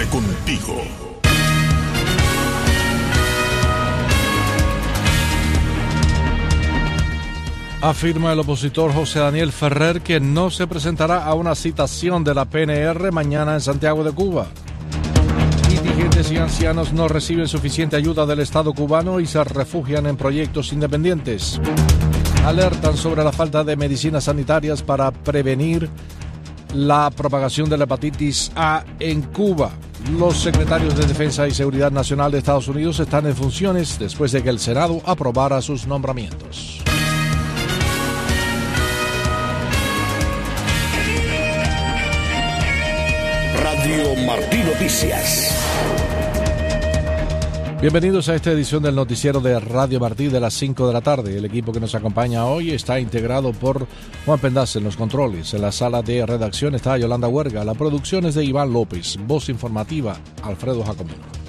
contigo. Afirma el opositor José Daniel Ferrer que no se presentará a una citación de la PNR mañana en Santiago de Cuba. Indigentes y ancianos no reciben suficiente ayuda del Estado cubano y se refugian en proyectos independientes. Alertan sobre la falta de medicinas sanitarias para prevenir la propagación de la hepatitis A en Cuba. Los secretarios de Defensa y Seguridad Nacional de Estados Unidos están en funciones después de que el Senado aprobara sus nombramientos. Radio Martí Noticias. Bienvenidos a esta edición del noticiero de Radio Martí de las 5 de la tarde. El equipo que nos acompaña hoy está integrado por Juan Pendaz en los controles. En la sala de redacción está Yolanda Huerga. La producción es de Iván López. Voz informativa, Alfredo Jacomino.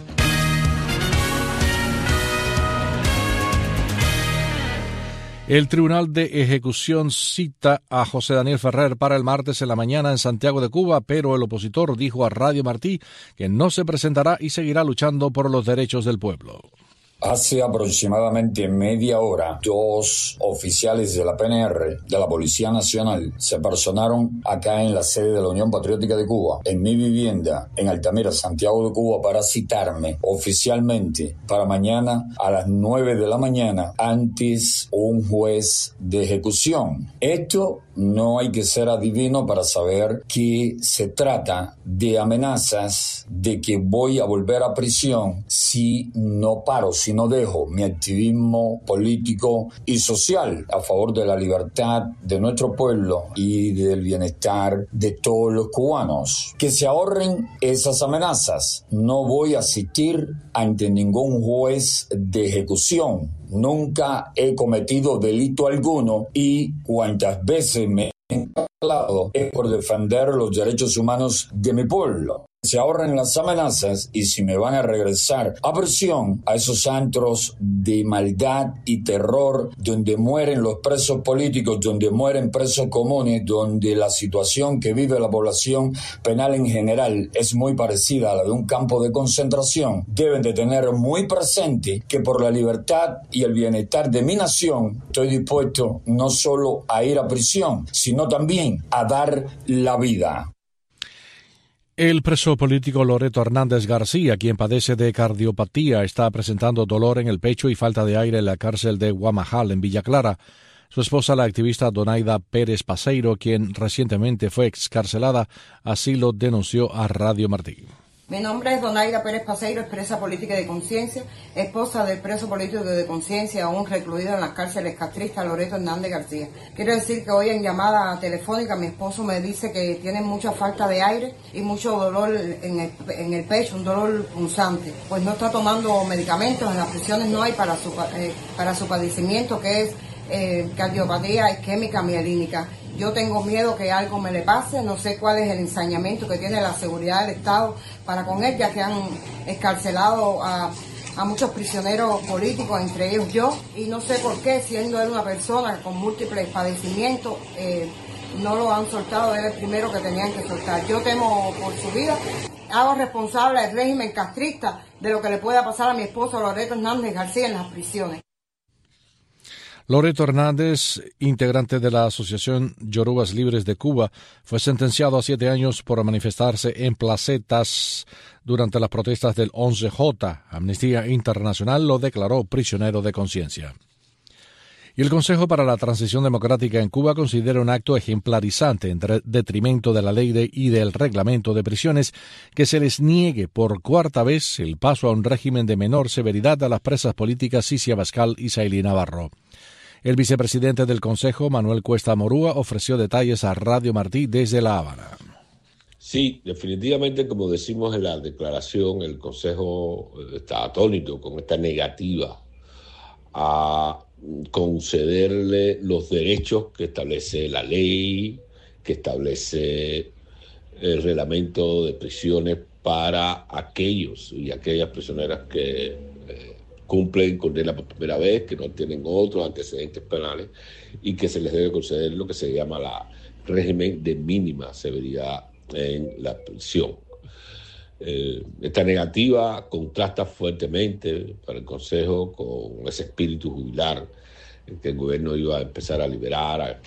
El Tribunal de Ejecución cita a José Daniel Ferrer para el martes en la mañana en Santiago de Cuba, pero el opositor dijo a Radio Martí que no se presentará y seguirá luchando por los derechos del pueblo. Hace aproximadamente media hora, 2 oficiales de la PNR, de la Policía Nacional, se personaron acá en la sede de la Unión Patriótica de Cuba, en mi vivienda, en Altamira, Santiago de Cuba, para citarme oficialmente para mañana a las 9 de la mañana antes un juez de ejecución. Esto no hay que ser adivino para saber que se trata de amenazas de que voy a volver a prisión si no paro, si no dejo mi activismo político y social a favor de la libertad de nuestro pueblo y del bienestar de todos los cubanos. Que se ahorren esas amenazas. No voy a asistir ante ningún juez de ejecución. Nunca he cometido delito alguno y cuantas veces me he encarcelado es por defender los derechos humanos de mi pueblo. Se ahorren las amenazas y si me van a regresar a prisión, a esos antros de maldad y terror donde mueren los presos políticos, donde mueren presos comunes, donde la situación que vive la población penal en general es muy parecida a la de un campo de concentración, deben de tener muy presente que por la libertad y el bienestar de mi nación estoy dispuesto no solo a ir a prisión, sino también a dar la vida. El preso político Loreto Hernández García, quien padece de cardiopatía, está presentando dolor en el pecho y falta de aire en la cárcel de Guamajal, en Villa Clara. Su esposa, la activista Donaida Pérez Paseiro, quien recientemente fue excarcelada, así lo denunció a Radio Martí. Mi nombre es Donaida Pérez Paseiro, expresa política de conciencia, esposa del preso político de conciencia aún recluido en las cárceles castristas Loreto Hernández García. Quiero decir que hoy en llamada telefónica mi esposo me dice que tiene mucha falta de aire y mucho dolor en el pecho, un dolor punzante. Pues no está tomando medicamentos, en las prisiones no hay para su padecimiento, que es cardiopatía isquémica mielínica. Yo tengo miedo que algo me le pase, no sé cuál es el ensañamiento que tiene la seguridad del Estado para con él, ya que han excarcelado a muchos prisioneros políticos, entre ellos yo, y no sé por qué, siendo él una persona con múltiples padecimientos, no lo han soltado, él es el primero que tenían que soltar. Yo temo por su vida, hago responsable al régimen castrista de lo que le pueda pasar a mi esposo Loreto Hernández García en las prisiones. Loreto Hernández, integrante de la Asociación Yorubas Libres de Cuba, fue sentenciado a 7 años por manifestarse en placetas durante las protestas del 11J. Amnistía Internacional lo declaró prisionero de conciencia. Y el Consejo para la Transición Democrática en Cuba considera un acto ejemplarizante en detrimento de la ley y del reglamento de prisiones que se les niegue por 4ª vez el paso a un régimen de menor severidad a las presas políticas Cici Abascal y Saily Navarro. El vicepresidente del Consejo, Manuel Cuesta Morúa, ofreció detalles a Radio Martí desde La Habana. Sí, definitivamente, como decimos en la declaración, el Consejo está atónito con esta negativa a concederle los derechos que establece la ley, que establece el reglamento de prisiones para aquellos y aquellas prisioneras que cumplen condena por primera vez, que no tienen otros antecedentes penales y que se les debe conceder lo que se llama régimen de mínima severidad en la prisión. Esta negativa contrasta fuertemente para el Consejo con ese espíritu jubilar en que el gobierno iba a empezar a liberar a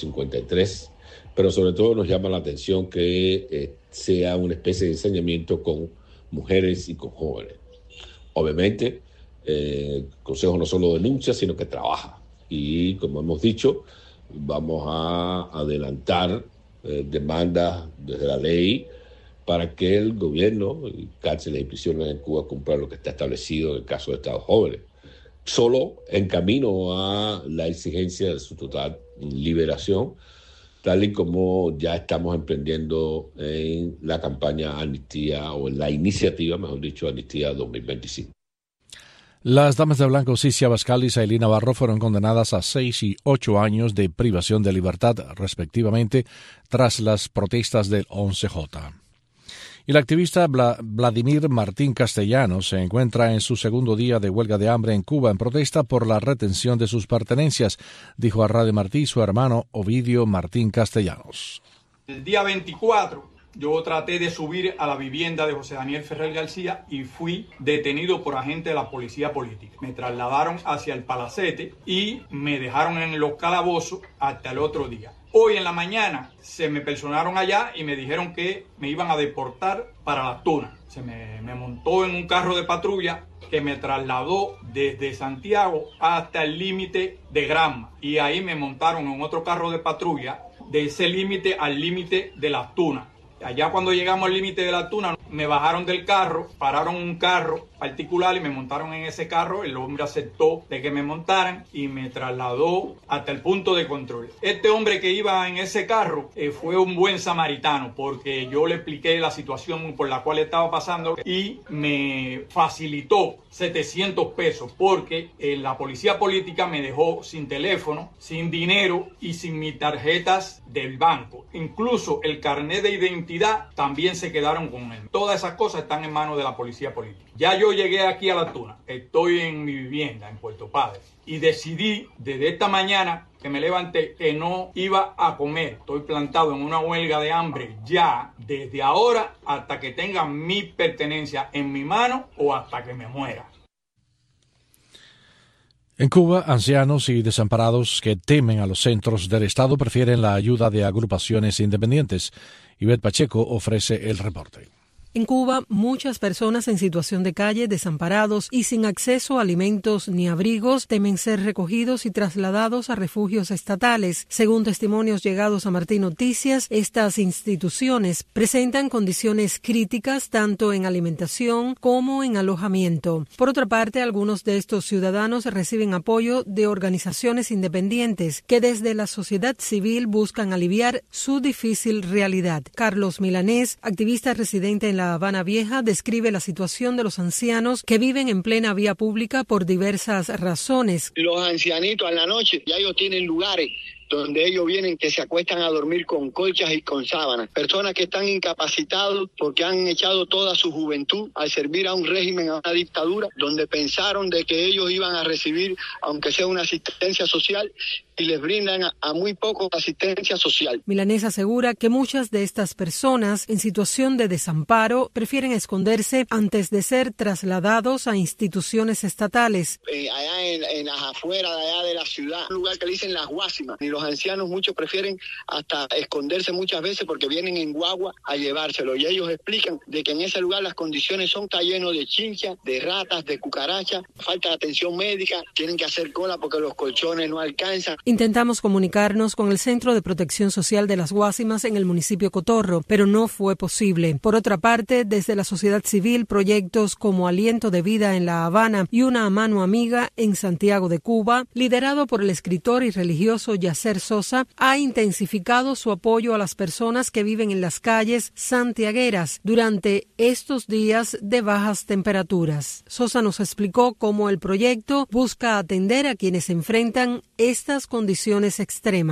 553, pero sobre todo nos llama la atención que sea una especie de ensañamiento con mujeres y con jóvenes. Obviamente, el Consejo no solo denuncia, sino que trabaja. Y como hemos dicho, vamos a adelantar demandas desde la ley para que el gobierno, y cárceles y prisiones en Cuba, cumplan lo que está establecido en el caso de Estados jóvenes. Solo en camino a la exigencia de su total liberación, tal y como ya estamos emprendiendo en la campaña Amnistía, o en la iniciativa, mejor dicho, Amnistía 2025. Las damas de blanco Cicia Abascal y Sailí Navarro fueron condenadas a 6 y 8 años de privación de libertad, respectivamente, tras las protestas del 11J. Y el activista Vladimir Martín Castellanos se encuentra en su segundo día de huelga de hambre en Cuba en protesta por la retención de sus pertenencias, dijo a Radio Martí su hermano Ovidio Martín Castellanos. El día 24 yo traté de subir a la vivienda de José Daniel Ferrer García y fui detenido por agentes de la policía política. Me trasladaron hacia el Palacete y me dejaron en los calabozos hasta el otro día. Hoy en la mañana se me personaron allá y me dijeron que me iban a deportar para Las Tunas. Se me montó en un carro de patrulla que me trasladó desde Santiago hasta el límite de Granma. Y ahí me montaron en otro carro de patrulla de ese límite al límite de Las Tunas. Allá cuando llegamos al límite de Las Tunas, me bajaron del carro, pararon un carro particular y me montaron en ese carro. El hombre aceptó de que me montaran y me trasladó hasta el punto de control. Este hombre que iba en ese carro fue un buen samaritano, porque yo le expliqué la situación por la cual estaba pasando y me facilitó 700 pesos porque la policía política me dejó sin teléfono, sin dinero y sin mis tarjetas del banco. Incluso el carnet de identidad también se quedaron con él. Todas esas cosas están en manos de la policía política. Ya yo llegué aquí a Las Tunas, estoy en mi vivienda en Puerto Padre y decidí desde esta mañana que me levanté que no iba a comer. Estoy plantado en una huelga de hambre ya desde ahora hasta que tenga mi pertenencia en mi mano o hasta que me muera. En Cuba, ancianos y desamparados que temen a los centros del Estado prefieren la ayuda de agrupaciones independientes. Ivette Pacheco ofrece el reporte. En Cuba, muchas personas en situación de calle, desamparados y sin acceso a alimentos ni abrigos, temen ser recogidos y trasladados a refugios estatales. Según testimonios llegados a Martí Noticias, estas instituciones presentan condiciones críticas tanto en alimentación como en alojamiento. Por otra parte, algunos de estos ciudadanos reciben apoyo de organizaciones independientes que desde la sociedad civil buscan aliviar su difícil realidad. Carlos Milanés, activista residente en La Habana Vieja, describe la situación de los ancianos que viven en plena vía pública por diversas razones. Los ancianitos a la noche, ya ellos tienen lugares donde ellos vienen que se acuestan a dormir con colchas y con sábanas. Personas que están incapacitados porque han echado toda su juventud al servir a un régimen, a una dictadura, donde pensaron de que ellos iban a recibir, aunque sea una asistencia social, y les brindan a muy poco asistencia social. Milanés asegura que muchas de estas personas en situación de desamparo prefieren esconderse antes de ser trasladados a instituciones estatales. Allá en las afueras de allá de la ciudad, un lugar que le dicen Las Guásimas, y los ancianos muchos prefieren hasta esconderse muchas veces porque vienen en guagua a llevárselo, y ellos explican de que en ese lugar las condiciones está lleno de chinchas, de ratas, de cucarachas, falta de atención médica, tienen que hacer cola porque los colchones no alcanzan. Intentamos comunicarnos con el Centro de Protección Social de Las Guásimas en el municipio Cotorro, pero no fue posible. Por otra parte, desde la sociedad civil, proyectos como Aliento de Vida en La Habana y Una Mano Amiga en Santiago de Cuba, liderado por el escritor y religioso Yacer Sosa, ha intensificado su apoyo a las personas que viven en las calles santiagueras durante estos días de bajas temperaturas. Sosa nos explicó cómo el proyecto busca atender a quienes enfrentan estas condiciones extremas.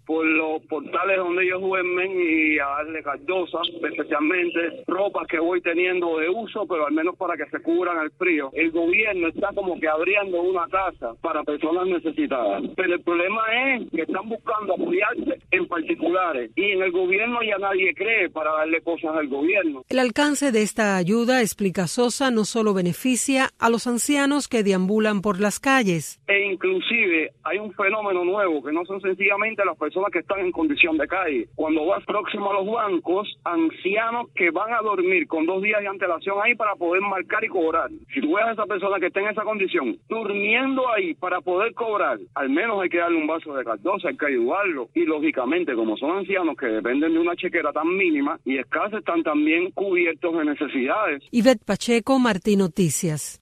por los portales donde ellos duermen y a darle caldosas, especialmente ropas que voy teniendo de uso, pero al menos para que se cubran al frío. El gobierno está como que abriendo una casa para personas necesitadas, pero el problema es que están buscando apoyarse en particulares y en el gobierno ya nadie cree para darle cosas al gobierno. El alcance de esta ayuda, explica Sosa, no solo beneficia a los ancianos que deambulan por las calles. E inclusive hay un fenómeno nuevo que no son sencillamente las personas que están en condición de calle. Cuando vas próximo a los bancos, ancianos que van a dormir con 2 días de antelación ahí para poder marcar y cobrar. Si tú ves a esa persona que está en esa condición, durmiendo ahí para poder cobrar, al menos hay que darle un vaso de caldosa, hay que ayudarlo. Y lógicamente, como son ancianos que dependen de una chequera tan mínima y escasa, están también cubiertos de necesidades. Ivette Pacheco, Martín Noticias.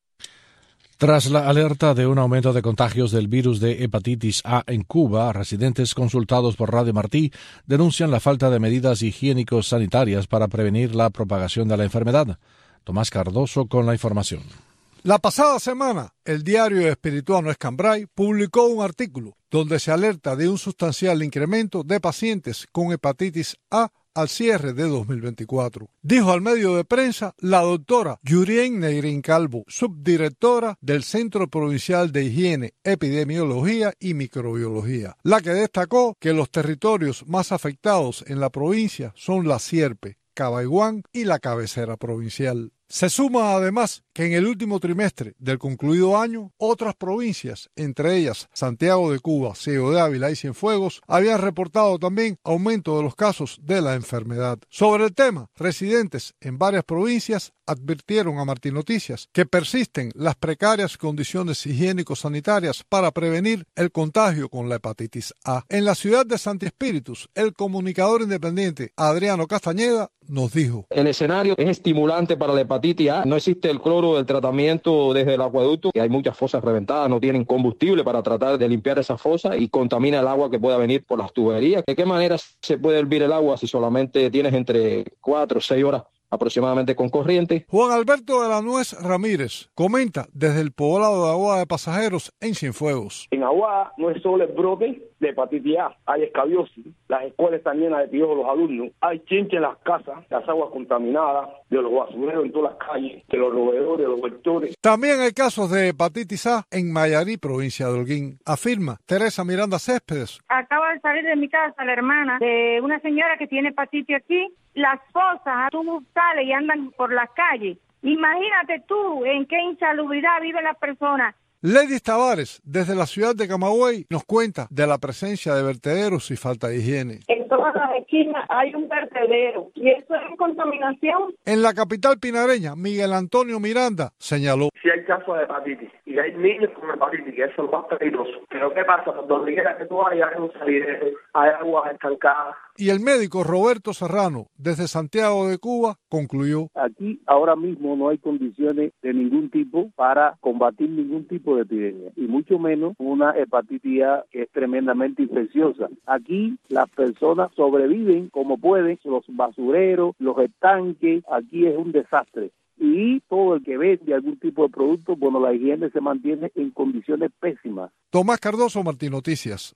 Tras la alerta de un aumento de contagios del virus de hepatitis A en Cuba, residentes consultados por Radio Martí denuncian la falta de medidas higiénicos sanitarias para prevenir la propagación de la enfermedad. Tomás Cardoso con la información. La pasada semana, el diario espirituano Escambray publicó un artículo donde se alerta de un sustancial incremento de pacientes con hepatitis A al cierre de 2024. Dijo al medio de prensa la doctora Yurien Negrín Calvo, subdirectora del Centro Provincial de Higiene, Epidemiología y Microbiología, la que destacó que los territorios más afectados en la provincia son la Sierpe, Cabaiguán y la cabecera provincial. Se suma además que en el último trimestre del concluido año, otras provincias, entre ellas Santiago de Cuba, Ciego de Ávila y Cienfuegos, habían reportado también aumento de los casos de la enfermedad. Sobre el tema, residentes en varias provincias advirtieron a Martín Noticias que persisten las precarias condiciones higiénico-sanitarias para prevenir el contagio con la hepatitis A. En la ciudad de Santi Espíritus, el comunicador independiente Adriano Castañeda nos dijo: el escenario es estimulante para la hepatitis A. No existe el cloro del tratamiento desde el acueducto, que hay muchas fosas reventadas, no tienen combustible para tratar de limpiar esas fosas y contamina el agua que pueda venir por las tuberías. ¿De qué manera se puede hervir el agua si solamente tienes entre 4 o 6 horas aproximadamente con corriente? Juan Alberto de la Nuez Ramírez comenta desde el poblado de Aguada de Pasajeros en Cienfuegos. En Aguada no es solo el brote de hepatitis A, hay escabiosis, las escuelas están llenas de piojos los alumnos, hay chinche en las casas, las aguas contaminadas, de los basureros en todas las calles, de los roedores, de los vectores. También hay casos de hepatitis A en Mayarí, provincia de Holguín, afirma Teresa Miranda Céspedes. Acaba de salir de mi casa la hermana de una señora que tiene hepatitis aquí. Las fosas, tú sales y andan por las calles. Imagínate tú en qué insalubridad viven las personas. Lady Tavares, desde la ciudad de Camagüey, nos cuenta de la presencia de vertederos y falta de higiene. En todas las esquinas hay un vertedero y eso es contaminación. En la capital pinareña, Miguel Antonio Miranda señaló: si hay casos de hepatitis y hay niños con hepatitis, que eso es lo más peligroso. Pero ¿qué pasa? Donde quiera que tú vayas hay un salidero, hay aguas estancadas. Y el médico Roberto Serrano, desde Santiago de Cuba, concluyó: aquí ahora mismo no hay condiciones de ningún tipo para combatir ningún tipo de epidemia, y mucho menos una hepatitis A que es tremendamente infecciosa. Aquí las personas sobreviven como pueden, los basureros, los estanques, aquí es un desastre. Y todo el que vende algún tipo de producto, bueno, la higiene se mantiene en condiciones pésimas. Tomás Cardoso, Martín Noticias.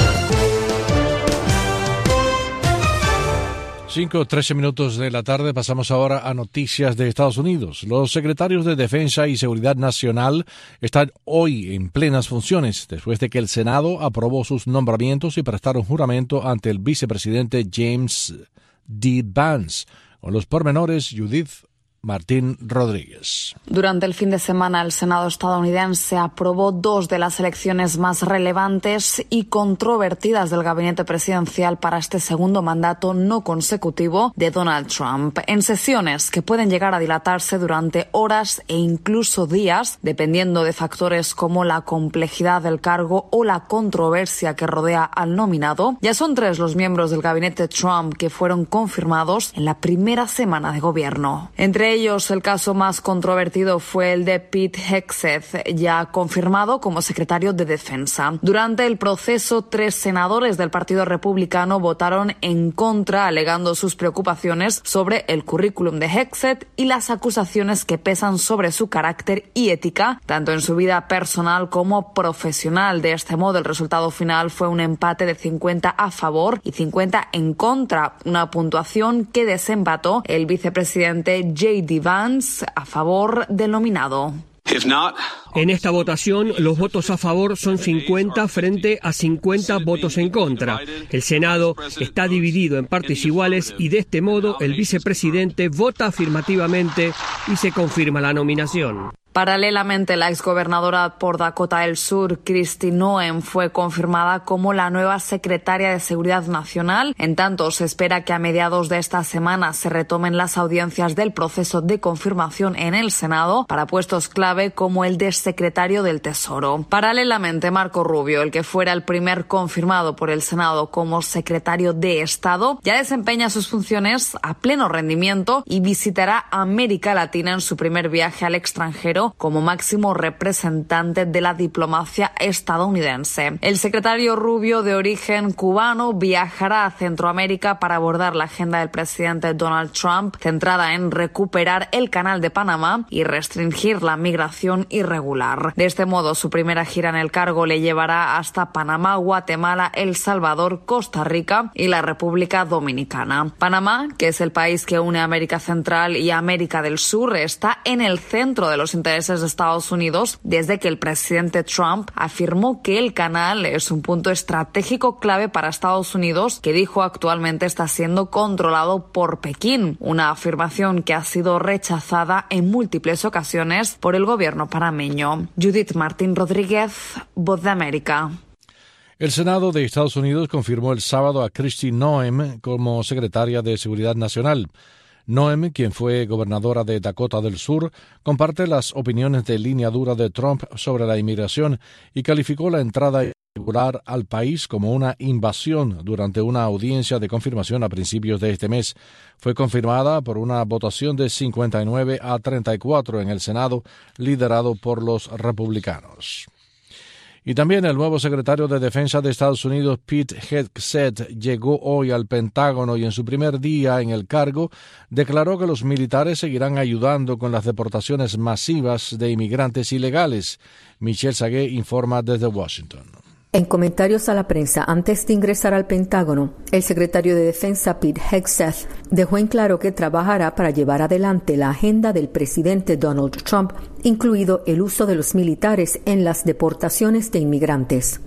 5:13 minutos de la tarde, pasamos ahora a noticias de Estados Unidos. Los secretarios de Defensa y Seguridad Nacional están hoy en plenas funciones, después de que el Senado aprobó sus nombramientos y prestaron juramento ante el vicepresidente James D. Vance. Con los pormenores, Judith Martín Rodríguez. Durante el fin de semana, el Senado estadounidense aprobó 2 de las elecciones más relevantes y controvertidas del gabinete presidencial para este segundo mandato no consecutivo de Donald Trump, en sesiones que pueden llegar a dilatarse durante horas e incluso días, dependiendo de factores como la complejidad del cargo o la controversia que rodea al nominado. Ya son 3 los miembros del gabinete Trump que fueron confirmados en la primera semana de gobierno. Entre ellos, el caso más controvertido fue el de Pete Hegseth, ya confirmado como secretario de Defensa. Durante el proceso, 3 senadores del Partido Republicano votaron en contra, alegando sus preocupaciones sobre el currículum de Hegseth y las acusaciones que pesan sobre su carácter y ética, tanto en su vida personal como profesional. De este modo, el resultado final fue un empate de 50 a favor y 50 en contra, una puntuación que desempató el vicepresidente J.D. Vance a favor del nominado. En esta votación, los votos a favor son 50 frente a 50 votos en contra. El Senado está dividido en partes iguales y de este modo el vicepresidente vota afirmativamente y se confirma la nominación. Paralelamente, la exgobernadora por Dakota del Sur, Kristi Noem, fue confirmada como la nueva secretaria de Seguridad Nacional. En tanto, se espera que a mediados de esta semana se retomen las audiencias del proceso de confirmación en el Senado para puestos clave como el de secretario del Tesoro. Paralelamente, Marco Rubio, el que fuera el primer confirmado por el Senado como secretario de Estado, ya desempeña sus funciones a pleno rendimiento y visitará América Latina en su primer viaje al extranjero como máximo representante de la diplomacia estadounidense. El secretario Rubio, de origen cubano, viajará a Centroamérica para abordar la agenda del presidente Donald Trump, centrada en recuperar el Canal de Panamá y restringir la migración irregular. De este modo, su primera gira en el cargo le llevará hasta Panamá, Guatemala, El Salvador, Costa Rica y la República Dominicana. Panamá, que es el país que une América Central y América del Sur, está en el centro de los intereses de Estados Unidos desde que el presidente Trump afirmó que el canal es un punto estratégico clave para Estados Unidos, que dijo actualmente está siendo controlado por Pekín, una afirmación que ha sido rechazada en múltiples ocasiones por el gobierno panameño. Judith Martín Rodríguez, Voz de América. El Senado de Estados Unidos confirmó el sábado a Kristi Noem como secretaria de Seguridad Nacional. Noem, quien fue gobernadora de Dakota del Sur, comparte las opiniones de línea dura de Trump sobre la inmigración y calificó la entrada irregular al país como una invasión durante una audiencia de confirmación a principios de este mes. Fue confirmada por una votación de 59 a 34 en el Senado, liderado por los republicanos. Y también el nuevo secretario de Defensa de Estados Unidos, Pete Hegseth, llegó hoy al Pentágono y en su primer día en el cargo declaró que los militares seguirán ayudando con las deportaciones masivas de inmigrantes ilegales. Michelle Sagué informa desde Washington. En comentarios a la prensa antes de ingresar al Pentágono, el secretario de Defensa Pete Hegseth dejó en claro que trabajará para llevar adelante la agenda del presidente Donald Trump, incluido el uso de los militares en las deportaciones de inmigrantes.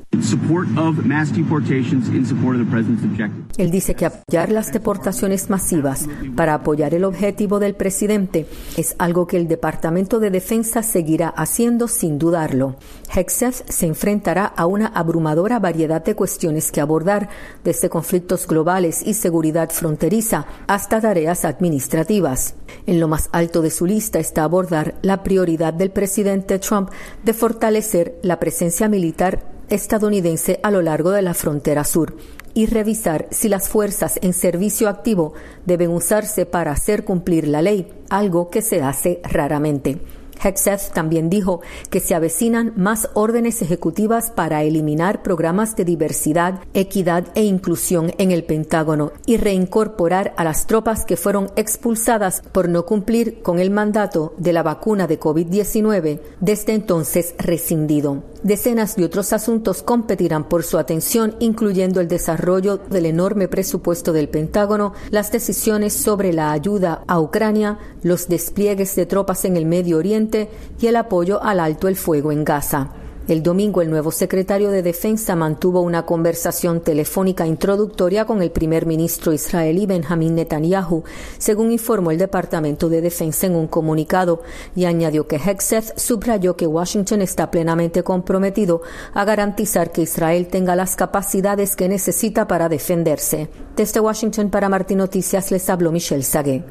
Él dice que apoyar las deportaciones masivas para apoyar el objetivo del presidente es algo que el Departamento de Defensa seguirá haciendo sin dudarlo. Hegseth se enfrentará a una abrumadora variedad de cuestiones que abordar, desde conflictos globales y seguridad fronteriza hasta tareas administrativas. En lo más alto de su lista está abordar la prioridad del presidente Trump de fortalecer la presencia militar estadounidense a lo largo de la frontera sur y revisar si las fuerzas en servicio activo deben usarse para hacer cumplir la ley, algo que se hace raramente. Hegseth también dijo que se avecinan más órdenes ejecutivas para eliminar programas de diversidad, equidad e inclusión en el Pentágono y reincorporar a las tropas que fueron expulsadas por no cumplir con el mandato de la vacuna de COVID-19, desde entonces rescindido. Decenas de otros asuntos competirán por su atención, incluyendo el desarrollo del enorme presupuesto del Pentágono, las decisiones sobre la ayuda a Ucrania, los despliegues de tropas en el Medio Oriente y el apoyo al alto el fuego en Gaza. El domingo, el nuevo secretario de Defensa mantuvo una conversación telefónica introductoria con el primer ministro israelí Benjamin Netanyahu, según informó el Departamento de Defensa en un comunicado, y añadió que Hegseth subrayó que Washington está plenamente comprometido a garantizar que Israel tenga las capacidades que necesita para defenderse. Desde Washington para Martín Noticias les habló Michelle Sagué.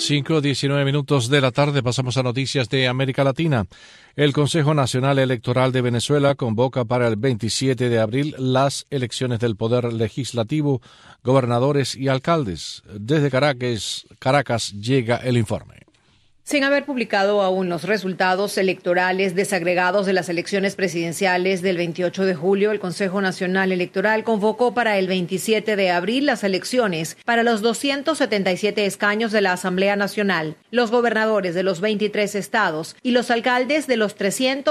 5:19 minutos de la tarde, pasamos a noticias de América Latina. El Consejo Nacional Electoral de Venezuela convoca para el 27 de abril las elecciones del Poder Legislativo, gobernadores y alcaldes. Desde Caracas llega el informe. Sin haber publicado aún los resultados electorales desagregados de las elecciones presidenciales del 28 de julio, el Consejo Nacional Electoral convocó para el 27 de abril las elecciones para los 277 escaños de la Asamblea Nacional, los gobernadores de los 23 estados y los alcaldes de los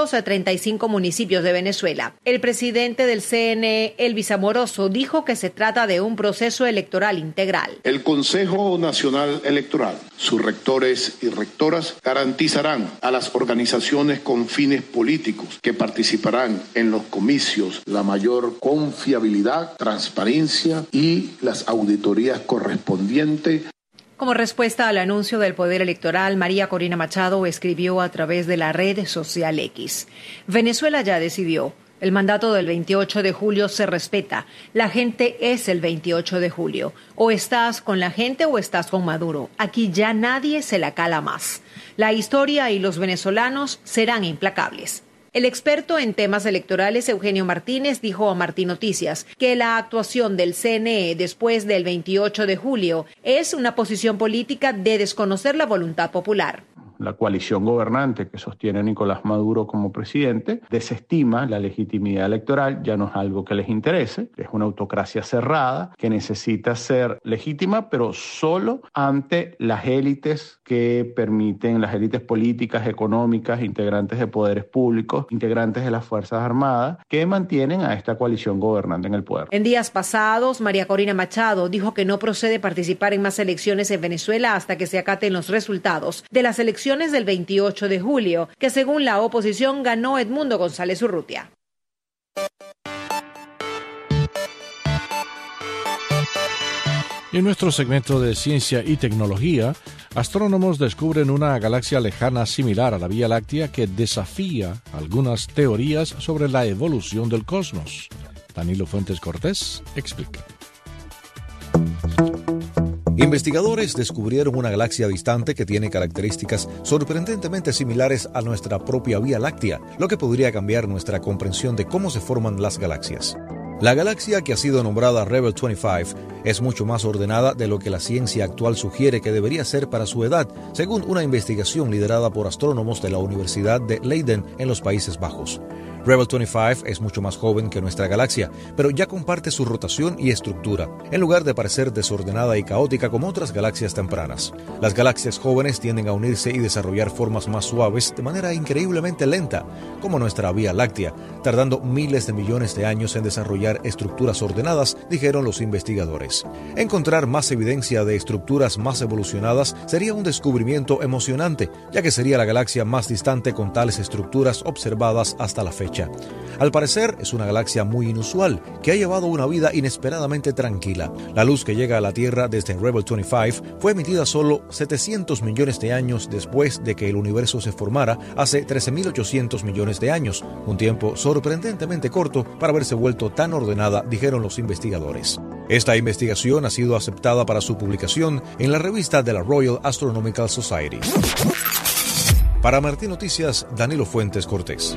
335 municipios de Venezuela. El presidente del CNE, Elvis Amoroso, dijo que se trata de un proceso electoral integral. El Consejo Nacional Electoral, sus rectores y rectoras garantizarán a las organizaciones con fines políticos que participarán en los comicios la mayor confiabilidad, transparencia y las auditorías correspondientes. Como respuesta al anuncio del Poder Electoral, María Corina Machado escribió a través de la red social X: Venezuela ya decidió. El mandato del 28 de julio se respeta. La gente es el 28 de julio. O estás con la gente o estás con Maduro. Aquí ya nadie se la cala más. La historia y los venezolanos serán implacables. El experto en temas electorales Eugenio Martínez dijo a Martí Noticias que la actuación del CNE después del 28 de julio es una posición política de desconocer la voluntad popular. La coalición gobernante que sostiene Nicolás Maduro como presidente desestima la legitimidad electoral, ya no es algo que les interese, es una autocracia cerrada que necesita ser legítima, pero solo ante las élites que permiten, las élites políticas, económicas, integrantes de poderes públicos, integrantes de las Fuerzas Armadas, que mantienen a esta coalición gobernante en el poder. En días pasados, María Corina Machado dijo que no procede participar en más elecciones en Venezuela hasta que se acaten los resultados de las elecciones del 28 de julio, que según la oposición ganó Edmundo González Urrutia. Y en nuestro segmento de ciencia y tecnología, astrónomos descubren una galaxia lejana similar a la Vía Láctea que desafía algunas teorías sobre la evolución del cosmos. Danilo Fuentes Cortés explica. Investigadores descubrieron una galaxia distante que tiene características sorprendentemente similares a nuestra propia Vía Láctea, lo que podría cambiar nuestra comprensión de cómo se forman las galaxias. La galaxia, que ha sido nombrada Rebel 25, es mucho más ordenada de lo que la ciencia actual sugiere que debería ser para su edad, según una investigación liderada por astrónomos de la Universidad de Leiden en los Países Bajos. Rebel 25 es mucho más joven que nuestra galaxia, pero ya comparte su rotación y estructura, en lugar de parecer desordenada y caótica como otras galaxias tempranas. Las galaxias jóvenes tienden a unirse y desarrollar formas más suaves de manera increíblemente lenta, como nuestra Vía Láctea, tardando miles de millones de años en desarrollar estructuras ordenadas, dijeron los investigadores. Encontrar más evidencia de estructuras más evolucionadas sería un descubrimiento emocionante, ya que sería la galaxia más distante con tales estructuras observadas hasta la fecha. Al parecer, es una galaxia muy inusual, que ha llevado una vida inesperadamente tranquila. La luz que llega a la Tierra desde Rebel 25 fue emitida solo 700 millones de años después de que el universo se formara hace 13.800 millones de años, un tiempo sorprendentemente corto para haberse vuelto tan ordenada, dijeron los investigadores. Esta investigación ha sido aceptada para su publicación en la revista de la Royal Astronomical Society. Para Martí Noticias, Danilo Fuentes Cortés.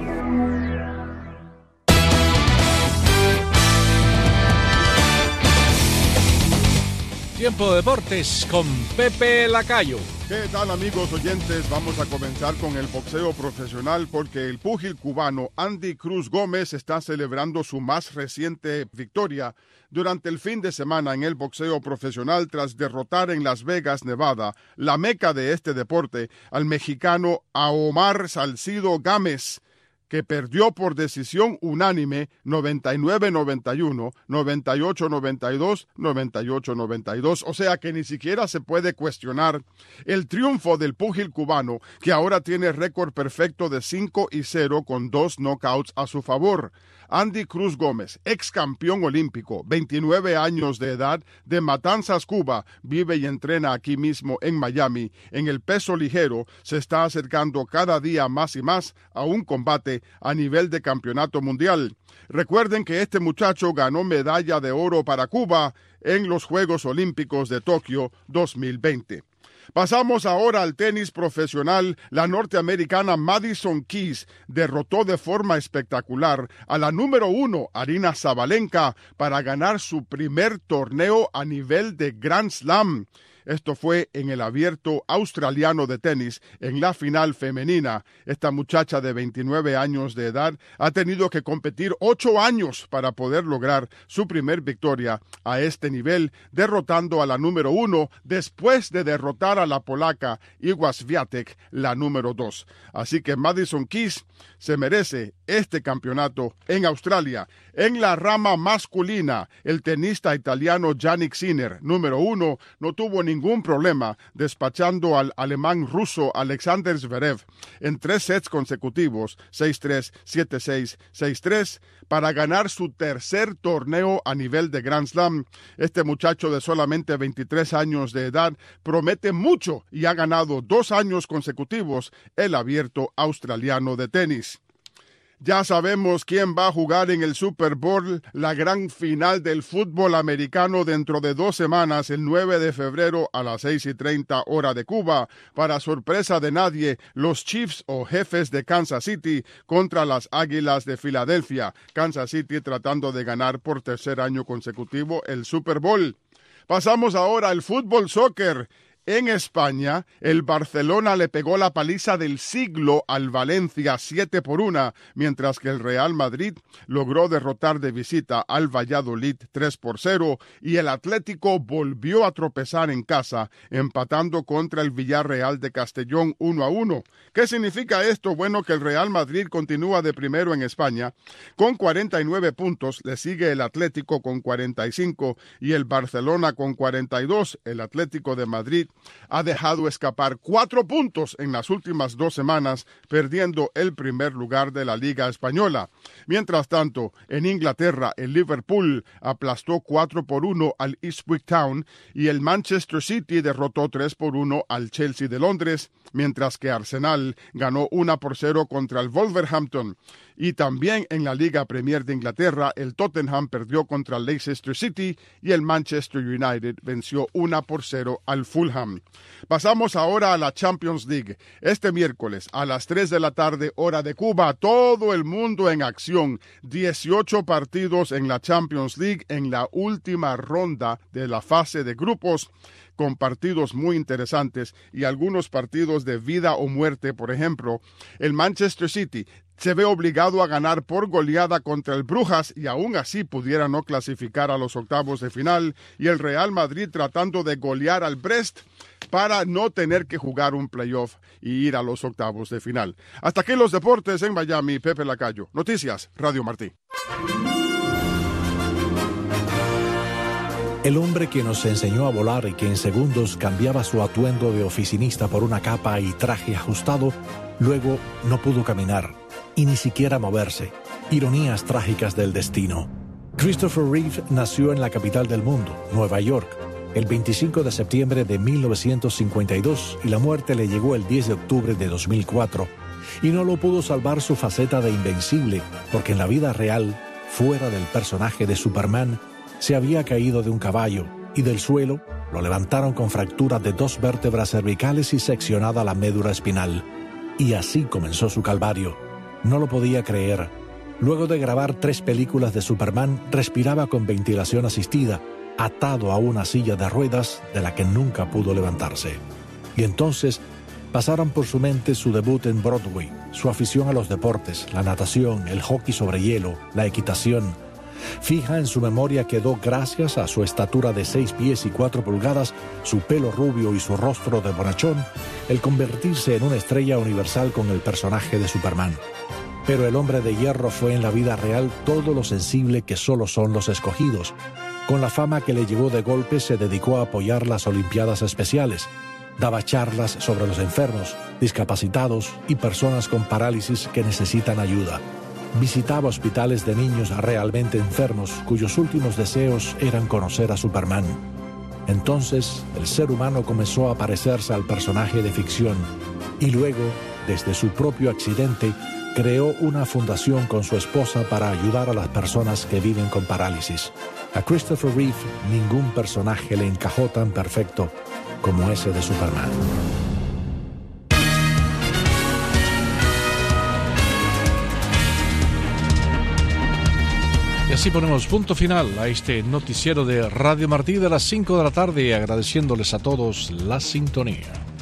Tiempo de deportes con Pepe Lacayo. ¿Qué tal, amigos oyentes? Vamos a comenzar con el boxeo profesional porque el púgil cubano Andy Cruz Gómez está celebrando su más reciente victoria durante el fin de semana en el boxeo profesional tras derrotar en Las Vegas, Nevada, la meca de este deporte, al mexicano Omar Salcido Gámez, que perdió por decisión unánime 99-91, 98-92, 98-92. O sea que ni siquiera se puede cuestionar el triunfo del púgil cubano, que ahora tiene récord perfecto de 5-0 con 2 knockouts a su favor. Andy Cruz Gómez, ex campeón olímpico, 29 años de edad, de Matanzas, Cuba, vive y entrena aquí mismo en Miami. En el peso ligero se está acercando cada día más y más a un combate a nivel de campeonato mundial. Recuerden que este muchacho ganó medalla de oro para Cuba en los Juegos Olímpicos de Tokio 2020. Pasamos ahora al tenis profesional. La norteamericana Madison Keys derrotó de forma espectacular a la número 1, Aryna Sabalenka, para ganar su primer torneo a nivel de Grand Slam. Esto fue en el Abierto Australiano de Tenis, en la final femenina. Esta muchacha de 29 años de edad ha tenido que competir 8 años para poder lograr su primer victoria a este nivel, derrotando a la número 1 después de derrotar a la polaca Iga Swiatek, la número 2. Así que Madison Keys se merece este campeonato en Australia. En la rama masculina, el tenista italiano Jannik Sinner, número 1, no tuvo ningún problema despachando al alemán ruso Alexander Zverev en 3 sets consecutivos, 6-3, 7-6, 6-3, para ganar su tercer torneo a nivel de Grand Slam. Este muchacho de solamente 23 años de edad promete mucho y ha ganado 2 años consecutivos el Abierto Australiano de Tenis. Ya sabemos quién va a jugar en el Super Bowl, la gran final del fútbol americano dentro de 2 semanas, el 9 de febrero a las 6:30 hora de Cuba. Para sorpresa de nadie, los Chiefs o Jefes de Kansas City contra las Águilas de Filadelfia. Kansas City tratando de ganar por tercer año consecutivo el Super Bowl. Pasamos ahora al fútbol soccer. En España, el Barcelona le pegó la paliza del siglo al Valencia 7-1, mientras que el Real Madrid logró derrotar de visita al Valladolid 3-0 y el Atlético volvió a tropezar en casa, empatando contra el Villarreal de Castellón 1-1. ¿Qué significa esto? Bueno, que el Real Madrid continúa de primero en España con 49 puntos, le sigue el Atlético con 45 y el Barcelona con 42. El Atlético de Madrid ha dejado escapar 4 puntos en las últimas 2 semanas, perdiendo el primer lugar de la Liga Española. Mientras tanto, en Inglaterra, el Liverpool aplastó 4-1 al Ipswich Town y el Manchester City derrotó 3-1 al Chelsea de Londres, mientras que Arsenal ganó 1-0 contra el Wolverhampton. Y también en la Liga Premier de Inglaterra, el Tottenham perdió contra el Leicester City y el Manchester United venció 1-0 al Fulham. Pasamos ahora a la Champions League. Este miércoles a las 3 de la tarde, hora de Cuba, todo el mundo en acción. 18 partidos en la Champions League en la última ronda de la fase de grupos, con partidos muy interesantes y algunos partidos de vida o muerte. Por ejemplo, el Manchester City se ve obligado a ganar por goleada contra el Brujas y aún así pudiera no clasificar a los octavos de final, y el Real Madrid tratando de golear al Brest para no tener que jugar un playoff y ir a los octavos de final. Hasta aquí los deportes en Miami. Pepe Lacayo. Noticias, Radio Martí. El hombre que nos enseñó a volar y que en segundos cambiaba su atuendo de oficinista por una capa y traje ajustado, luego no pudo caminar y ni siquiera moverse. Ironías trágicas del destino. Christopher Reeve nació en la capital del mundo, Nueva York, el 25 de septiembre de 1952 y la muerte le llegó el 10 de octubre de 2004. Y no lo pudo salvar su faceta de invencible, porque en la vida real, fuera del personaje de Superman, se había caído de un caballo y del suelo lo levantaron con fracturas de 2 vértebras cervicales y seccionada la médula espinal. Y así comenzó su calvario. No lo podía creer. Luego de grabar 3 películas de Superman, respiraba con ventilación asistida, atado a una silla de ruedas de la que nunca pudo levantarse. Y entonces pasaron por su mente su debut en Broadway, su afición a los deportes, la natación, el hockey sobre hielo, la equitación. Fija en su memoria quedó, gracias a su estatura de 6 pies y 4 pulgadas, su pelo rubio y su rostro de bonachón, el convertirse en una estrella universal con el personaje de Superman. Pero el hombre de hierro fue en la vida real todo lo sensible que solo son los escogidos. Con la fama que le llegó de golpe, se dedicó a apoyar las Olimpiadas Especiales. Daba charlas sobre los enfermos, discapacitados y personas con parálisis que necesitan ayuda. Visitaba hospitales de niños realmente enfermos cuyos últimos deseos eran conocer a Superman. Entonces, el ser humano comenzó a parecerse al personaje de ficción y luego, desde su propio accidente, creó una fundación con su esposa para ayudar a las personas que viven con parálisis. A Christopher Reeve ningún personaje le encajó tan perfecto, como ese de Superman. Y así ponemos punto final a este noticiero de Radio Martí de las 5 de la tarde, agradeciéndoles a todos la sintonía.